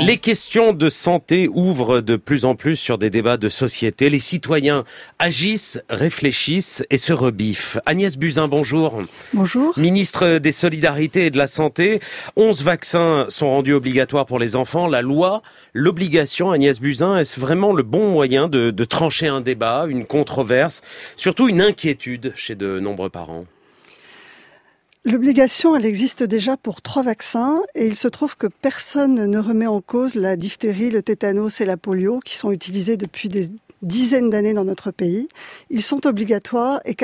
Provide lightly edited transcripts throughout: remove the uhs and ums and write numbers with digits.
Les questions de santé ouvrent de plus en plus sur des débats de société. Les citoyens agissent, réfléchissent et se rebiffent. Agnès Buzyn, bonjour. Bonjour. Ministre des Solidarités et de la Santé, 11 vaccins sont rendus obligatoires pour les enfants. La loi, l'obligation, Agnès Buzyn, est-ce vraiment le bon moyen de trancher un débat, une controverse, surtout une inquiétude chez de nombreux parents ? L'obligation, elle existe déjà pour 3 vaccins et il se trouve que personne ne remet en cause la diphtérie, le tétanos et la polio qui sont utilisés depuis des dizaines d'années dans notre pays. Ils sont obligatoires et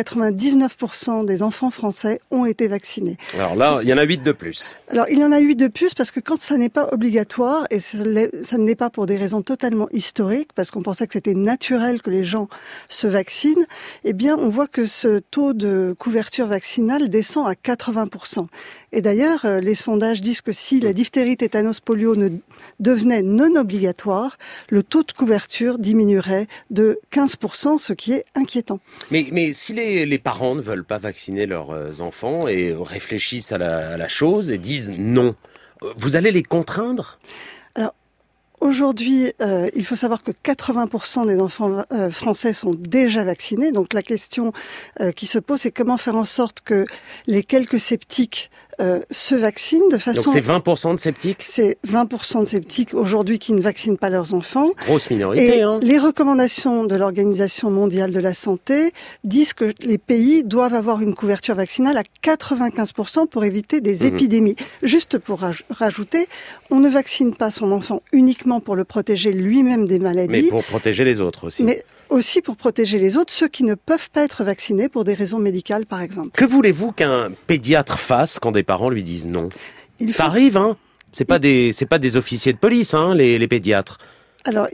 99% des enfants français ont été vaccinés. Alors là, il y en a 8 de plus. Alors, il y en a 8 de plus parce que quand ça n'est pas obligatoire, et ça ne l'est pas pour des raisons totalement historiques, parce qu'on pensait que c'était naturel que les gens se vaccinent, eh bien, on voit que ce taux de couverture vaccinale descend à 80%. Et d'ailleurs, les sondages disent que si la diphtérie, tétanos, polio ne devenait non obligatoire, le taux de couverture diminuerait de 15%, ce qui est inquiétant. Mais si les parents ne veulent pas vacciner leurs enfants et réfléchissent à la chose et disent non, vous allez les contraindre ? Alors, aujourd'hui, il faut savoir que 80% des enfants français sont déjà vaccinés. Donc la question qui se pose, c'est comment faire en sorte que les quelques sceptiques se vaccinent de façon... Donc c'est 20% de sceptiques ? C'est 20% de sceptiques aujourd'hui qui ne vaccinent pas leurs enfants. Grosse minorité, Et les recommandations de l'Organisation mondiale de la santé disent que les pays doivent avoir une couverture vaccinale à 95% pour éviter des épidémies. Juste pour rajouter, on ne vaccine pas son enfant uniquement pour le protéger lui-même des maladies. Mais pour protéger les autres aussi. Mais aussi pour protéger les autres, ceux qui ne peuvent pas être vaccinés pour des raisons médicales, par exemple. Que voulez-vous qu'un pédiatre fasse quand des parents lui disent non ? Ça arrive, hein ? C'est pas des officiers de police, hein, les pédiatres. Alors,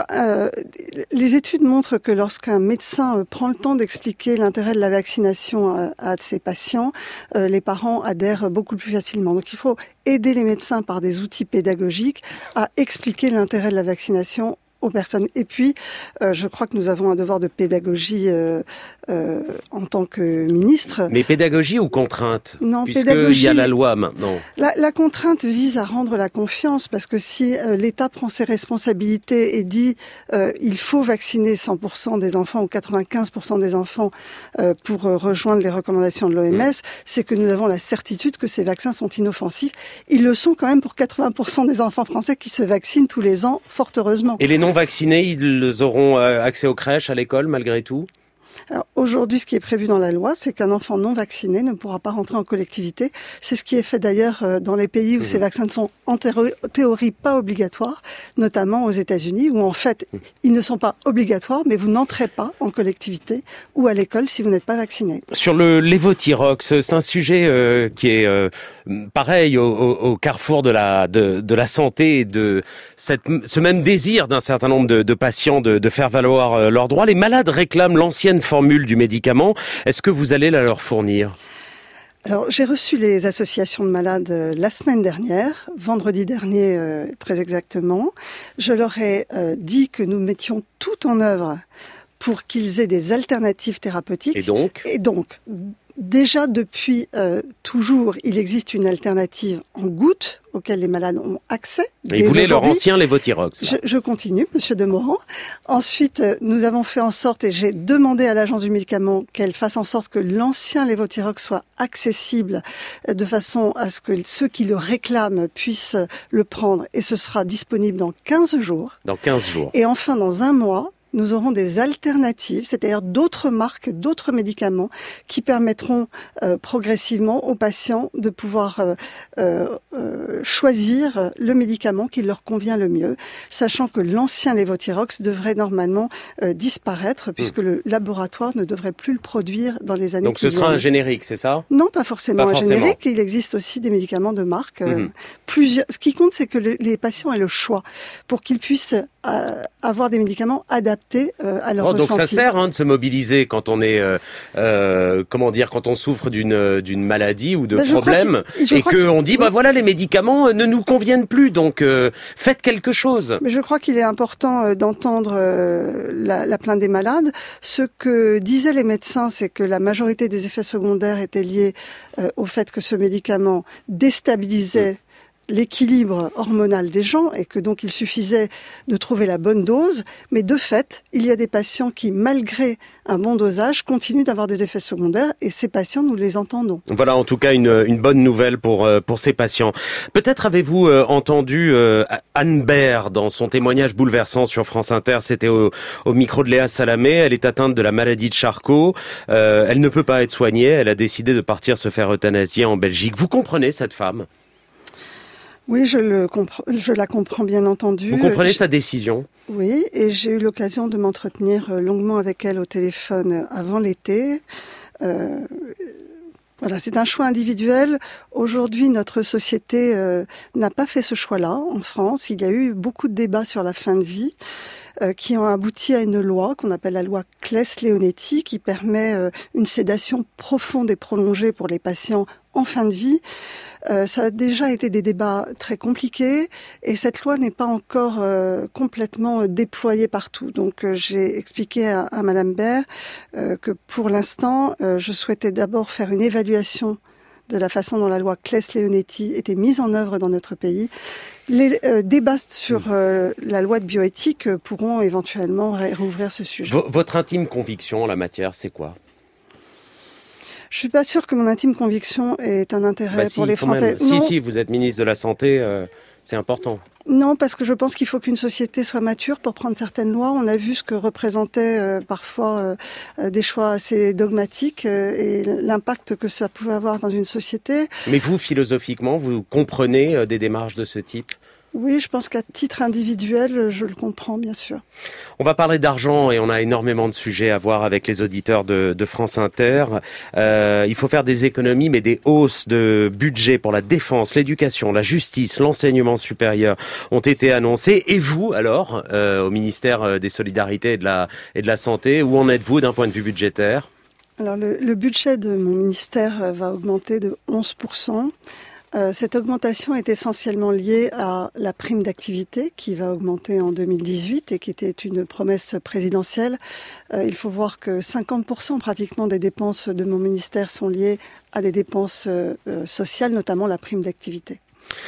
les études montrent que lorsqu'un médecin prend le temps d'expliquer l'intérêt de la vaccination à ses patients, les parents adhèrent beaucoup plus facilement. Donc, il faut aider les médecins par des outils pédagogiques à expliquer l'intérêt de la vaccination aux personnes. Et puis, je crois que nous avons un devoir de pédagogie en tant que ministre. Mais pédagogie ou contrainte ? Non, puisqu'il y a la loi maintenant. La contrainte vise à rendre la confiance, parce que si l'État prend ses responsabilités et dit il faut vacciner 100% des enfants ou 95% des enfants pour rejoindre les recommandations de l'OMS, c'est que nous avons la certitude que ces vaccins sont inoffensifs. Ils le sont quand même pour 80% des enfants français qui se vaccinent tous les ans, fort heureusement. Et les non-vaccinés, ils auront accès aux crèches, à l'école, malgré tout ? Alors, aujourd'hui, ce qui est prévu dans la loi, c'est qu'un enfant non vacciné ne pourra pas rentrer en collectivité. C'est ce qui est fait d'ailleurs dans les pays où ces vaccins ne sont en théorie pas obligatoires, notamment aux États-Unis, où en fait, ils ne sont pas obligatoires, mais vous n'entrez pas en collectivité ou à l'école si vous n'êtes pas vacciné. Sur le lévothyrox, c'est un sujet qui est pareil au carrefour de la santé et de ce même désir d'un certain nombre de patients de faire valoir leurs droits. Les malades réclament l'ancienne formule du médicament. Est-ce que vous allez la leur fournir ? Alors, j'ai reçu les associations de malades la semaine dernière, vendredi dernier très exactement. Je leur ai dit que nous mettions tout en œuvre pour qu'ils aient des alternatives thérapeutiques. Et donc, déjà depuis toujours, il existe une alternative en gouttes auquel les malades ont accès. Ils voulaient leur ancien lévothyrox. Je continue, Monsieur Demorand. Ensuite, nous avons fait en sorte, et j'ai demandé à l'Agence du médicament qu'elle fasse en sorte que l'ancien lévothyrox soit accessible de façon à ce que ceux qui le réclament puissent le prendre. Et ce sera disponible dans 15 jours. Dans 15 jours. Et enfin, dans un mois, nous aurons des alternatives, c'est-à-dire d'autres marques, d'autres médicaments qui permettront progressivement aux patients de pouvoir choisir le médicament qui leur convient le mieux, sachant que l'ancien lévothyrox devrait normalement disparaître puisque le laboratoire ne devrait plus le produire dans les années qui viennent. Donc ce sera un générique, c'est ça ? Non, pas forcément générique. Il existe aussi des médicaments de marque. Plusieurs. Ce qui compte, c'est que les patients aient le choix pour qu'ils puissent avoir des médicaments adaptés à leur ressenti. Donc ça sert de se mobiliser quand on est, quand on souffre d'une maladie ou de problème et qu'on dit voilà les médicaments ne nous conviennent plus, donc faites quelque chose. Mais je crois qu'il est important d'entendre la plainte des malades. Ce que disaient les médecins, c'est que la majorité des effets secondaires étaient liés au fait que ce médicament déstabilisait l'équilibre hormonal des gens et que donc il suffisait de trouver la bonne dose. Mais de fait, il y a des patients qui, malgré un bon dosage, continuent d'avoir des effets secondaires et ces patients, nous les entendons. Voilà en tout cas une bonne nouvelle pour ces patients. Peut-être avez-vous entendu Anne Baird dans son témoignage bouleversant sur France Inter. C'était au micro de Léa Salamé. Elle est atteinte de la maladie de Charcot. Elle ne peut pas être soignée. Elle a décidé de partir se faire euthanasier en Belgique. Vous comprenez cette femme ? Oui, je la comprends bien entendu. Vous comprenez sa décision ? Oui, et j'ai eu l'occasion de m'entretenir longuement avec elle au téléphone avant l'été. Voilà, c'est un choix individuel. Aujourd'hui, notre société n'a pas fait ce choix-là en France. Il y a eu beaucoup de débats sur la fin de vie qui ont abouti à une loi qu'on appelle la loi Claes-Leonetti qui permet une sédation profonde et prolongée pour les patients en fin de vie. Ça a déjà été des débats très compliqués et cette loi n'est pas encore complètement déployée partout. Donc j'ai expliqué à Madame Baird que pour l'instant, je souhaitais d'abord faire une évaluation de la façon dont la loi Claes-Leonetti était mise en œuvre dans notre pays. Les débats sur la loi de bioéthique pourront éventuellement rouvrir ce sujet. Votre intime conviction en la matière, c'est quoi ? Je suis pas sûre que mon intime conviction est un intérêt pour les Français. Si, vous êtes ministre de la Santé, c'est important. Non, parce que je pense qu'il faut qu'une société soit mature pour prendre certaines lois. On a vu ce que représentaient parfois des choix assez dogmatiques et l'impact que ça pouvait avoir dans une société. Mais vous, philosophiquement, vous comprenez des démarches de ce type ? Oui, je pense qu'à titre individuel, je le comprends, bien sûr. On va parler d'argent et on a énormément de sujets à voir avec les auditeurs de France Inter. Il faut faire des économies, mais des hausses de budget pour la défense, l'éducation, la justice, l'enseignement supérieur ont été annoncées. Et vous, alors, au ministère des Solidarités et de la Santé, où en êtes-vous d'un point de vue budgétaire ? Alors, le budget de mon ministère va augmenter de 11%. Cette augmentation est essentiellement liée à la prime d'activité qui va augmenter en 2018 et qui était une promesse présidentielle. Il faut voir que 50% pratiquement des dépenses de mon ministère sont liées à des dépenses sociales, notamment la prime d'activité.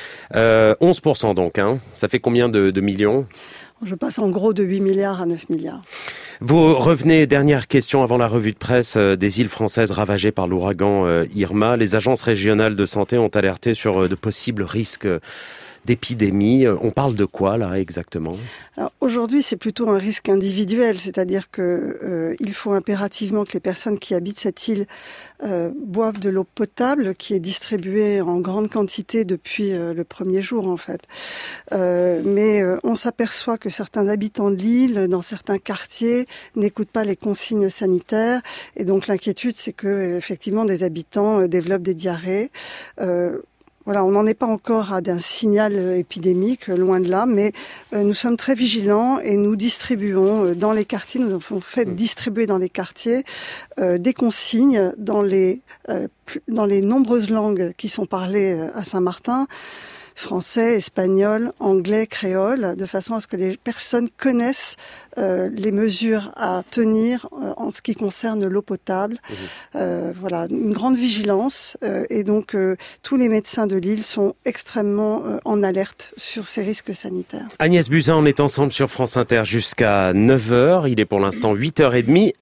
11% donc, hein. Ça fait combien de millions ? Je passe en gros de 8 milliards à 9 milliards. Vous revenez, dernière question avant la revue de presse, des îles françaises ravagées par l'ouragan Irma. Les agences régionales de santé ont alerté sur de possibles risques d'épidémie. On parle de quoi là exactement ? Alors, aujourd'hui, c'est plutôt un risque individuel, c'est-à-dire que il faut impérativement que les personnes qui habitent cette île boivent de l'eau potable qui est distribuée en grande quantité depuis le premier jour en fait. Mais on s'aperçoit que certains habitants de l'île, dans certains quartiers, n'écoutent pas les consignes sanitaires et donc l'inquiétude c'est que effectivement des habitants développent des diarrhées. Voilà, on n'en est pas encore à un signal épidémique, loin de là, mais nous sommes très vigilants et nous distribuons dans les quartiers, nous avons fait distribuer dans les quartiers des consignes dans les nombreuses langues qui sont parlées à Saint-Martin, français, espagnol, anglais, créole, de façon à ce que les personnes connaissent les mesures à tenir en ce qui concerne l'eau potable. Voilà, une grande vigilance et donc tous les médecins de l'île sont extrêmement en alerte sur ces risques sanitaires. Agnès Buzyn, on est ensemble sur France Inter jusqu'à 9h. Il est pour l'instant 8h30.